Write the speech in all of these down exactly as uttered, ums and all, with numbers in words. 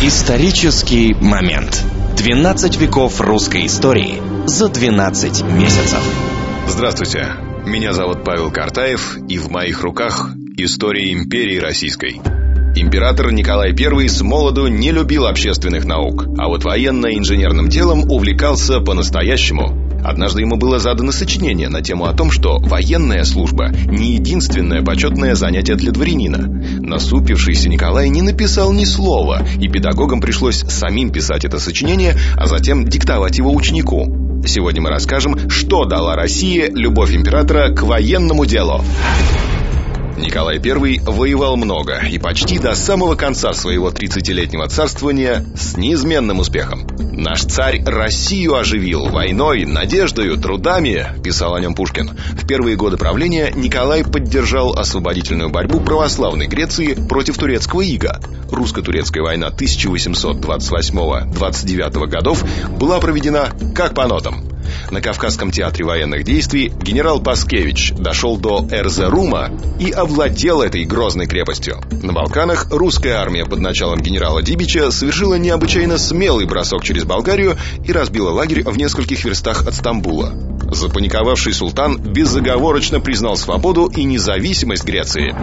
Исторический момент. двенадцать веков русской истории за двенадцать месяцев. Здравствуйте, меня зовут Павел Картаев, и в моих руках история империи российской. Император Николай Первый с молоду не любил общественных наук, а вот военно-инженерным делом увлекался по-настоящему. Однажды ему было задано сочинение на тему о том, что военная служба не единственное почетное занятие для дворянина. Насупившийся Николай не написал ни слова, и педагогам пришлось самим писать это сочинение, а затем диктовать его ученику. Сегодня мы расскажем, что дала России любовь императора к военному делу. Николай Первый воевал много и почти до самого конца своего тридцатилетнего царствования с неизменным успехом. «Наш царь Россию оживил войной, надеждою, трудами», — писал о нем Пушкин. В первые годы правления Николай поддержал освободительную борьбу православной Греции против турецкого ига. Русско-турецкая война тысяча восемьсот двадцать восьмого — двадцать девятого годов была проведена как по нотам. На Кавказском театре военных действий генерал Паскевич дошел до Эрзерума и овладел этой грозной крепостью. На Балканах русская армия под началом генерала Дибича совершила необычайно смелый бросок через Болгарию и разбила лагерь в нескольких верстах от Стамбула. Запаниковавший султан безоговорочно признал свободу и независимость Греции.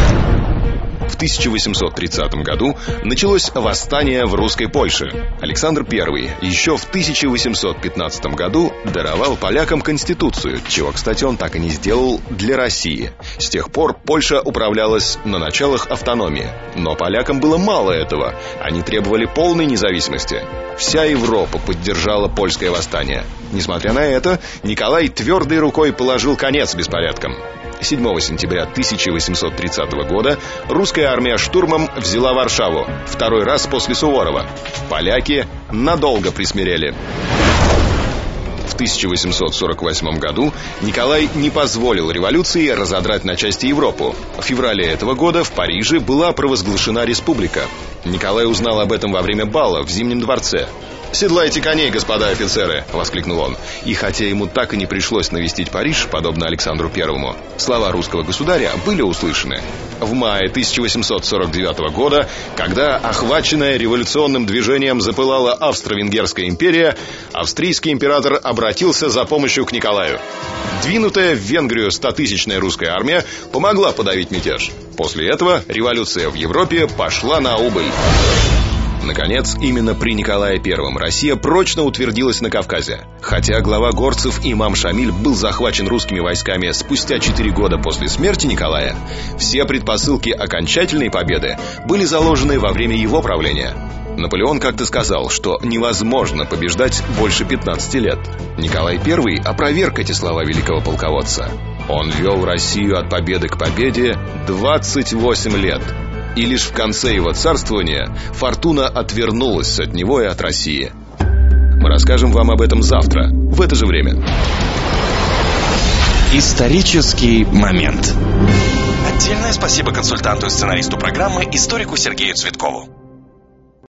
В тысяча восемьсот тридцатом году началось восстание в русской Польше. Александр Первый еще в тысяча восемьсот пятнадцатом году даровал полякам конституцию, чего, кстати, он так и не сделал для России. С тех пор Польша управлялась на началах автономии. Но полякам было мало этого. Они требовали полной независимости. Вся Европа поддержала польское восстание. Несмотря на это, Николай твердой рукой положил конец беспорядкам. седьмого сентября тысяча восемьсот тридцатого года русская армия штурмом взяла Варшаву, второй раз после Суворова. Поляки надолго присмирели. В тысяча восемьсот сорок восьмом году Николай не позволил революции разодрать на части Европу. В феврале этого года в Париже была провозглашена республика. Николай узнал об этом во время бала в Зимнем дворце. «Седлайте коней, господа офицеры!» — воскликнул он. И хотя ему так и не пришлось навестить Париж, подобно Александру Первому, слова русского государя были услышаны. В мае тысяча восемьсот сорок девятого года, когда охваченная революционным движением запылала Австро-Венгерская империя, австрийский император обратился за помощью к Николаю. Двинутая в Венгрию стотысячная русская армия помогла подавить мятеж. После этого революция в Европе пошла на убыль. Наконец, именно при Николае Первом Россия прочно утвердилась на Кавказе. Хотя глава горцев имам Шамиль был захвачен русскими войсками спустя четыре года после смерти Николая, все предпосылки окончательной победы были заложены во время его правления. Наполеон как-то сказал, что невозможно побеждать больше пятнадцати лет. Николай Первый опроверг эти слова великого полководца. Он вел Россию от победы к победе двадцать восемь лет. И лишь в конце его царствования фортуна отвернулась от него и от России. Мы расскажем вам об этом завтра, в это же время. Исторический момент. Отдельное спасибо консультанту и сценаристу программы, историку Сергею Цветкову.